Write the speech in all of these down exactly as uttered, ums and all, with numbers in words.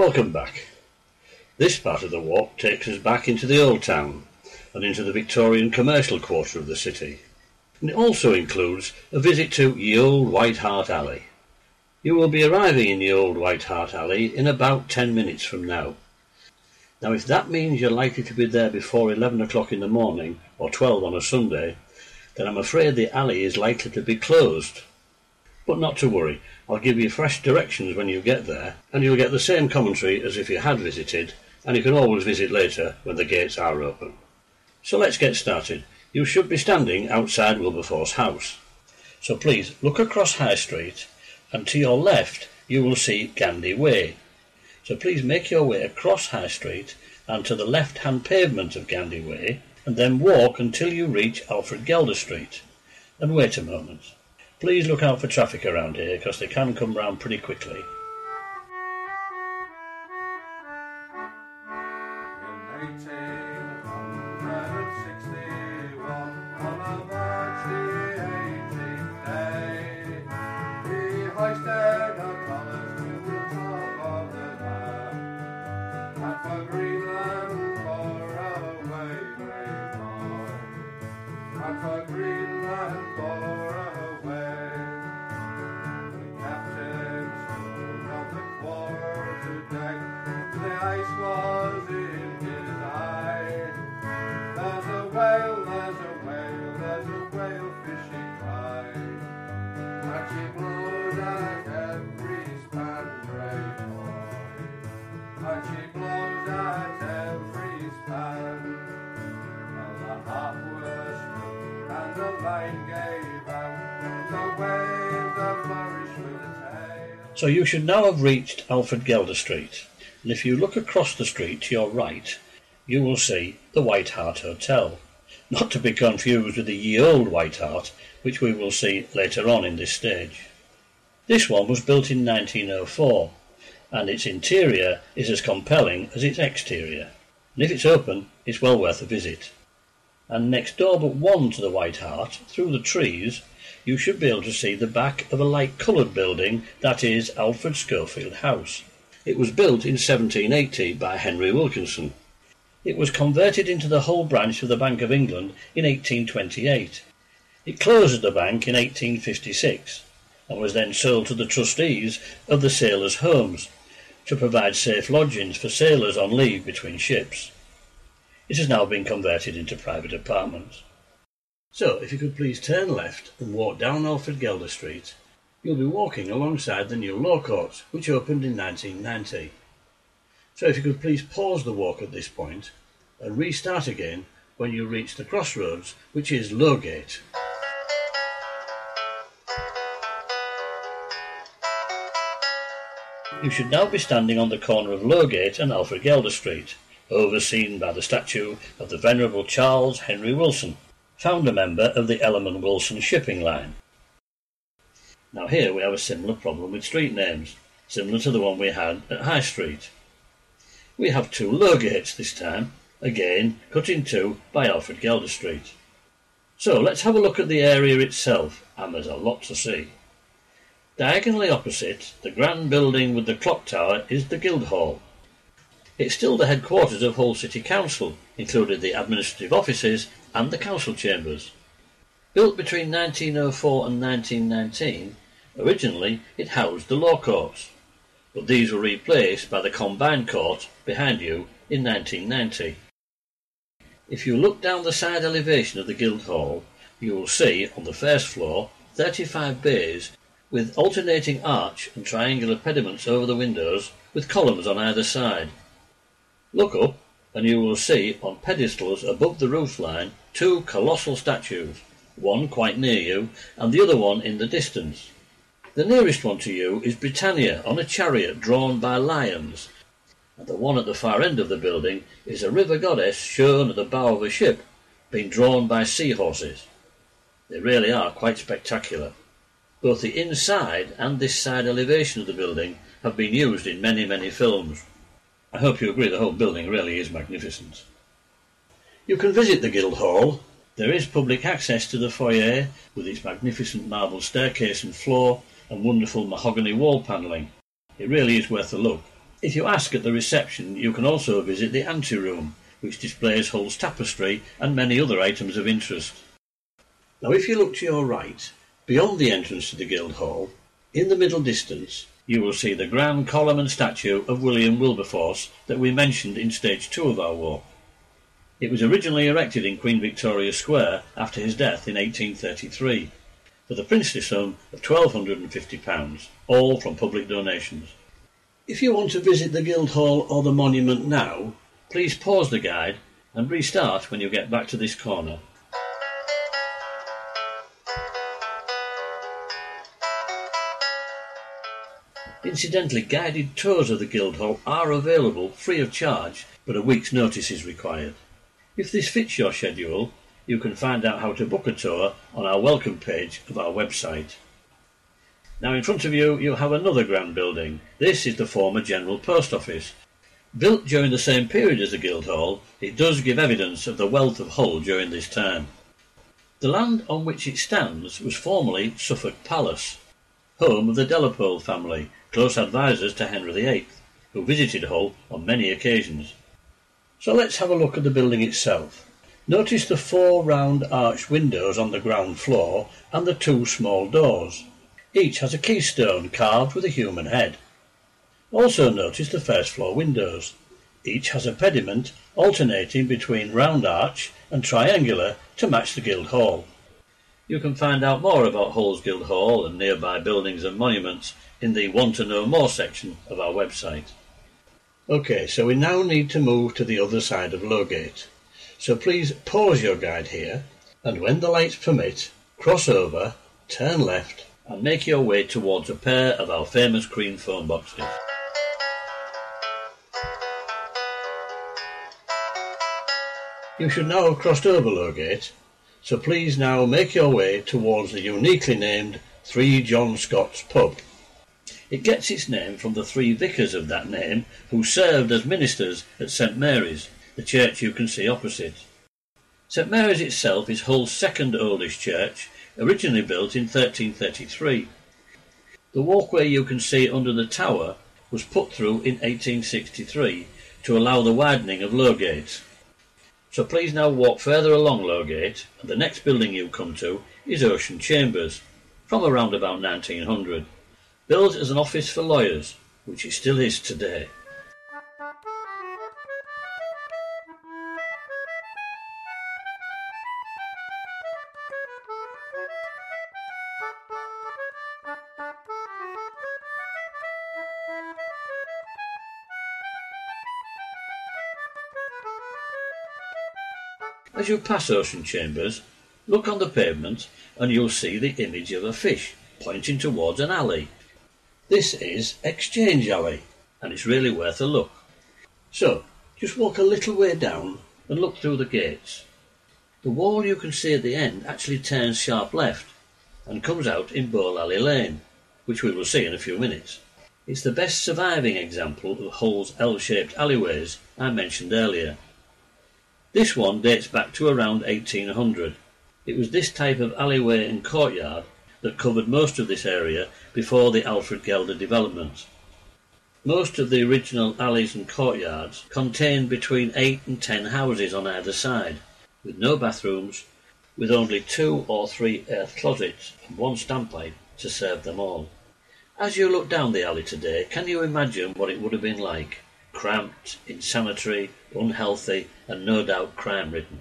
Welcome back. This part of the walk takes us back into the Old Town and into the Victorian commercial quarter of the city. And it also includes a visit to Ye Olde White Hart Alley. You will be arriving in Ye Olde White Hart Alley in about ten minutes from now. Now if that means you're likely to be there before eleven o'clock in the morning or twelve on a Sunday, then I'm afraid the alley is likely to be closed. But not to worry, I'll give you fresh directions when you get there, and you'll get the same commentary as if you had visited, and you can always visit later when the gates are open. So let's get started. You should be standing outside Wilberforce House. So please look across High Street, and to your left you will see Gandy Way. So please make your way across High Street and to the left-hand pavement of Gandy Way, and then walk until you reach Alfred Gelder Street. And wait a moment. Please look out for traffic around here, because they can come round pretty quickly. So you should now have reached Alfred Gelder Street, and if you look across the street to your right, you will see the White Hart Hotel, not to be confused with the Ye Olde White Hart, which we will see later on in this stage. This one was built in nineteen oh four, and its interior is as compelling as its exterior, and if it's open, it's well worth a visit. And next door but one to the White Hart, through the trees, you should be able to see the back of a light-coloured building that is Alfred Schofield House. It was built in seventeen eighty by Henry Wilkinson. It was converted into the whole branch of the Bank of England in eighteen twenty-eight. It closed as the bank in eighteen fifty-six and was then sold to the trustees of the Sailors' Homes to provide safe lodgings for sailors on leave between ships. It has now been converted into private apartments. So, if you could please turn left and walk down Alfred Gelder Street, you'll be walking alongside the new Law Courts, which opened in nineteen ninety. So if you could please pause the walk at this point and restart again when you reach the crossroads, which is Lowgate. You should now be standing on the corner of Lowgate and Alfred Gelder Street, overseen by the statue of the Venerable Charles Henry Wilson, founder member of the Ellerman Wilson shipping line. Now here we have a similar problem with street names, similar to the one we had at High Street. We have two Lowgates this time, again cut in two by Alfred Gelder Street. So let's have a look at the area itself, and there's a lot to see. Diagonally opposite the grand building with the clock tower is the Guildhall. It's still the headquarters of Hull City Council, including the administrative offices and the council chambers. Built between nineteen oh four and nineteen nineteen, originally it housed the Law Courts, but these were replaced by the Combined Court behind you in nineteen ninety. If you look down the side elevation of the Guildhall, you will see on the first floor thirty-five bays with alternating arch and triangular pediments over the windows with columns on either side. Look up and you will see on pedestals above the roofline two colossal statues, one quite near you and the other one in the distance. The nearest one to you is Britannia on a chariot drawn by lions, and the one at the far end of the building is a river goddess shown at the bow of a ship, being drawn by seahorses. They really are quite spectacular. Both the inside and this side elevation of the building have been used in many, many films. I hope you agree the whole building really is magnificent. You can visit the Guildhall. There is public access to the foyer with its magnificent marble staircase and floor and wonderful mahogany wall panelling. It really is worth a look. If you ask at the reception, you can also visit the anteroom, which displays Hull's tapestry and many other items of interest. Now if you look to your right, beyond the entrance to the Guildhall, in the middle distance, you will see the grand column and statue of William Wilberforce that we mentioned in stage two of our walk. It was originally erected in Queen Victoria Square after his death in eighteen thirty-three, for the princely sum of twelve hundred and fifty pounds, all from public donations. If you want to visit the Guildhall or the monument now, please pause the guide and restart when you get back to this corner. Incidentally, guided tours of the Guildhall are available free of charge, but a week's notice is required. If this fits your schedule, you can find out how to book a tour on our welcome page of our website. Now in front of you, you have another grand building. This is the former General Post Office. Built during the same period as the Guildhall, it does give evidence of the wealth of Hull during this time. The land on which it stands was formerly Suffolk Palace, home of the Delepole family, close advisors to Henry the eighth, who visited Hull on many occasions. So let's have a look at the building itself. Notice the four round arched windows on the ground floor and the two small doors. Each has a keystone carved with a human head. Also notice the first floor windows. Each has a pediment alternating between round arch and triangular to match the Guildhall. You can find out more about Hull's Guildhall and nearby buildings and monuments in the Want to Know More section of our website. OK, so we now need to move to the other side of Lowgate. So please pause your guide here, and when the lights permit, cross over, turn left, and make your way towards a pair of our famous green phone boxes. You should now have crossed over Lowgate, so please now make your way towards the uniquely named Three John Scott's pub. It gets its name from the three vicars of that name who served as ministers at St Mary's, the church you can see opposite. St Mary's itself is Hull's second oldest church, originally built in thirteen thirty-three. The walkway you can see under the tower was put through in eighteen sixty-three to allow the widening of Lowgate. So please now walk further along Lowgate, and the next building you come to is Ocean Chambers, from around about nineteen hundred. Built as an office for lawyers, which it still is today. As you pass Ocean Chambers, look on the pavement and you'll see the image of a fish pointing towards an alley. This is Exchange Alley, and it's really worth a look. So, just walk a little way down and look through the gates. The wall you can see at the end actually turns sharp left and comes out in Bowl Alley Lane, which we will see in a few minutes. It's the best surviving example of Hull's L-shaped alleyways I mentioned earlier. This one dates back to around eighteen hundred. It was this type of alleyway and courtyard that covered most of this area before the Alfred Gelder development. Most of the original alleys and courtyards contained between eight and ten houses on either side, with no bathrooms, with only two or three earth closets and one standpipe to serve them all. As you look down the alley today, can you imagine what it would have been like? Cramped, insanitary, unhealthy, and no doubt crime-ridden.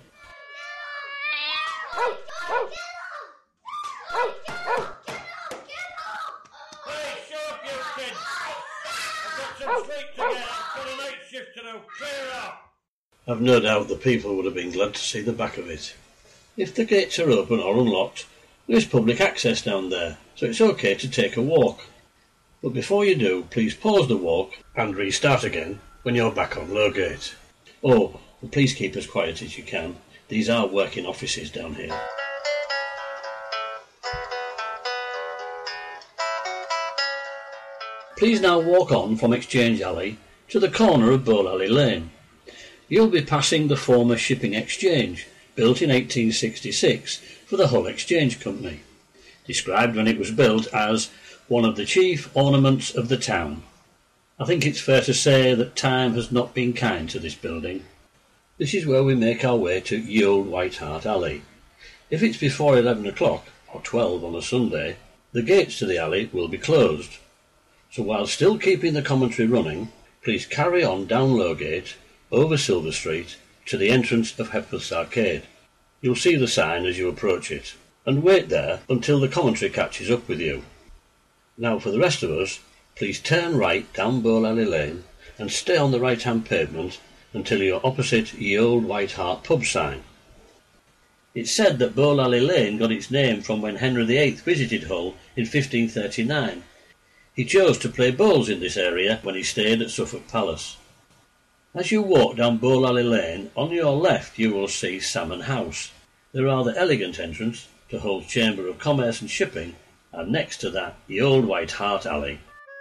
I've no doubt the people would have been glad to see the back of it. If the gates are open or unlocked, there is public access down there, so it's okay to take a walk. But before you do, please pause the walk and restart again when you're back on Lowgate. Oh, and please keep as quiet as you can. These are working offices down here. Please now walk on from Exchange Alley to the corner of Bowl Alley Lane. You'll be passing the former shipping exchange, built in eighteen sixty-six for the Hull Exchange Company, described when it was built as one of the chief ornaments of the town. I think it's fair to say that time has not been kind to this building. This is where we make our way to Ye Olde White Hart Alley. If it's before eleven o'clock, or twelve on a Sunday, the gates to the alley will be closed. So while still keeping the commentary running, please carry on down Lowgate, over Silver Street, to the entrance of Hepworth's Arcade. You'll see the sign as you approach it, and wait there until the commentary catches up with you. Now for the rest of us, please turn right down Bowlally Lane and stay on the right-hand pavement until you're opposite Ye Olde White Hart pub sign. It's said that Bowlally Lane got its name from when Henry the Eighth visited Hull in fifteen thirty-nine. He chose to play bowls in this area when he stayed at Suffolk Palace. As you walk down Bowlally Lane, on your left you will see Salmon House, the rather elegant entrance to Hull's Chamber of Commerce and Shipping, and next to that Ye Olde White Hart Alley.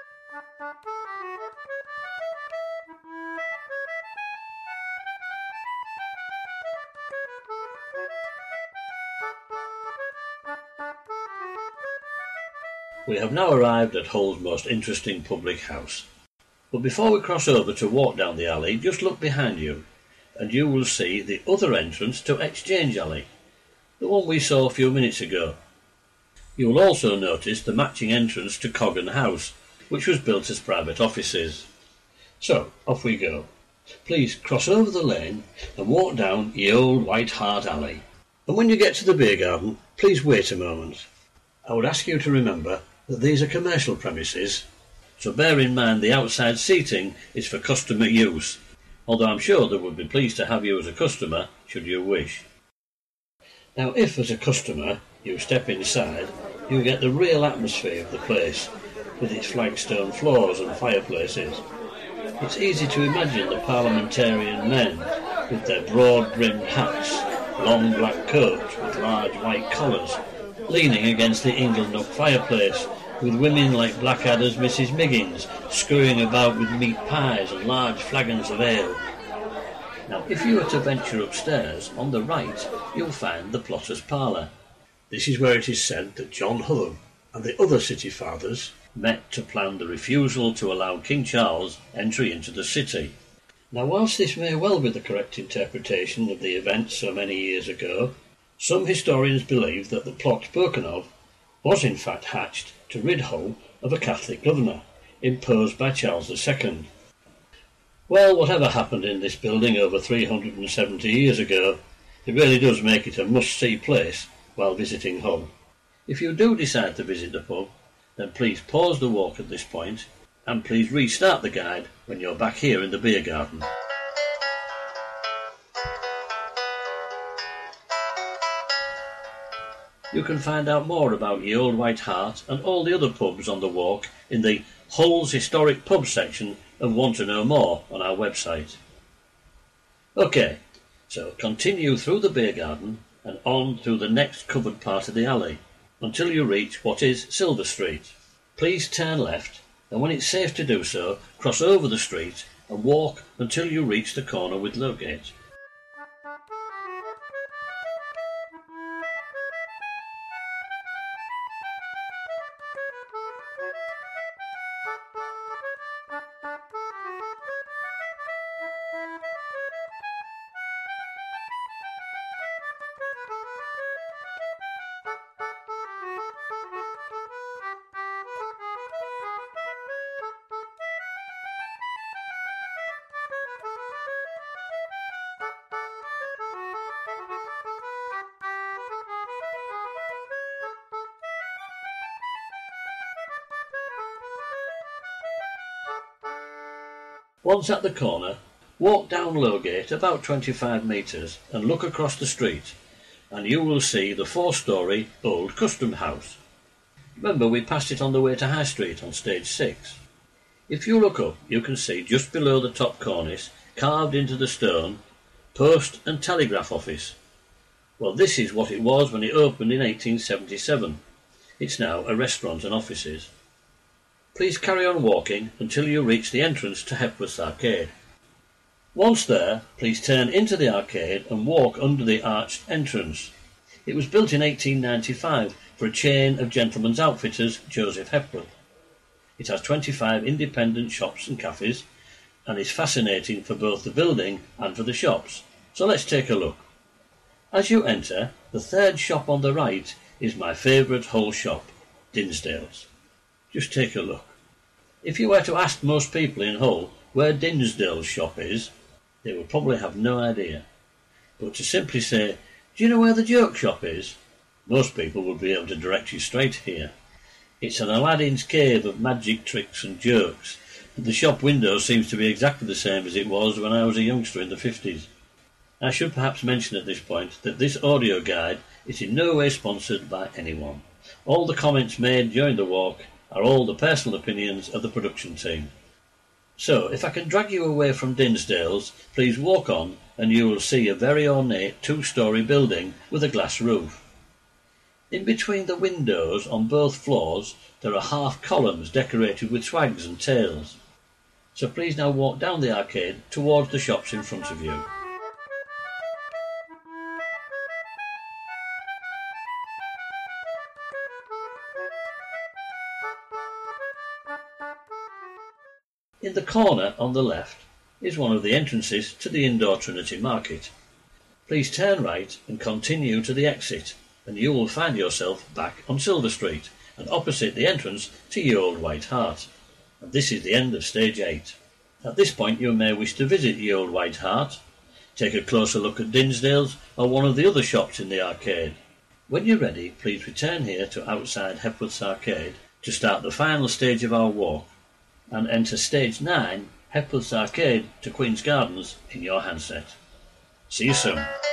We have now arrived at Hull's most interesting public house. But before we cross over to walk down the alley, just look behind you, and you will see the other entrance to Exchange Alley, the one we saw a few minutes ago. You will also notice the matching entrance to Coggan House, which was built as private offices. So, off we go. Please cross over the lane and walk down Ye Olde White Hart Alley. And when you get to the beer garden, please wait a moment. I would ask you to remember that these are commercial premises, so bear in mind the outside seating is for customer use, although I'm sure they would be pleased to have you as a customer should you wish. Now if as a customer you step inside, you get the real atmosphere of the place, with its flagstone floors and fireplaces. It's easy to imagine the parliamentarian men with their broad-brimmed hats, long black coats with large white collars, leaning against the Inglenook fireplace, with women like Blackadder's Missus Miggins scurrying about with meat pies and large flagons of ale. Now, if you were to venture upstairs, on the right you'll find the Plotter's Parlour. This is where it is said that John Hutham and the other city fathers met to plan the refusal to allow King Charles entry into the city. Now, whilst this may well be the correct interpretation of the events so many years ago, some historians believe that the plot spoken of was in fact hatched to rid Hull of a Catholic governor, imposed by Charles the Second. Well, whatever happened in this building over three hundred seventy years ago, it really does make it a must-see place while visiting Hull. If you do decide to visit the pub, then please pause the walk at this point, and please restart the guide when you're back here in the beer garden. You can find out more about Ye Olde White Hart and all the other pubs on the walk in the Hull's Historic Pub section of Want to Know More on our website. OK, so continue through the beer garden and on through the next covered part of the alley until you reach what is Silver Street. Please turn left, and when it's safe to do so, cross over the street and walk until you reach the corner with Lowgate. Once at the corner, walk down Lowgate about twenty-five metres and look across the street, and you will see the four-storey Old Custom House. Remember, we passed it on the way to High Street on stage six. If you look up, you can see just below the top cornice, carved into the stone, Post and Telegraph Office. Well, this is what it was when it opened in eighteen seventy-seven. It's now a restaurant and offices. Please carry on walking until you reach the entrance to Hepworth's Arcade. Once there, please turn into the arcade and walk under the arched entrance. It was built in eighteen ninety-five for a chain of gentlemen's outfitters, Joseph Hepworth. It has twenty-five independent shops and cafes, and is fascinating for both the building and for the shops. So let's take a look. As you enter, the third shop on the right is my favourite Hull shop, Dinsdale's. Just take a look. If you were to ask most people in Hull where Dinsdale's shop is, they would probably have no idea. But to simply say, do you know where the joke shop is? Most people would be able to direct you straight here. It's an Aladdin's cave of magic tricks and jokes, and the shop window seems to be exactly the same as it was when I was a youngster in the fifties. I should perhaps mention at this point that this audio guide is in no way sponsored by anyone. All the comments made during the walk are all the personal opinions of the production team. So, if I can drag you away from Dinsdale's, please walk on and you will see a very ornate two-storey building with a glass roof. In between the windows on both floors there are half columns decorated with swags and tails. So please now walk down the arcade towards the shops in front of you. In the corner on the left is one of the entrances to the indoor Trinity Market. Please turn right and continue to the exit, and you will find yourself back on Silver Street and opposite the entrance to Ye Olde White Hart. And this is the end of stage eight. At this point you may wish to visit Ye Olde White Hart, take a closer look at Dinsdale's or one of the other shops in the arcade. When you're ready, please return here to outside Hepworth's Arcade to start the final stage of our walk, and enter stage nine, Hepworth's Arcade to Queen's Gardens, in your handset. See you soon.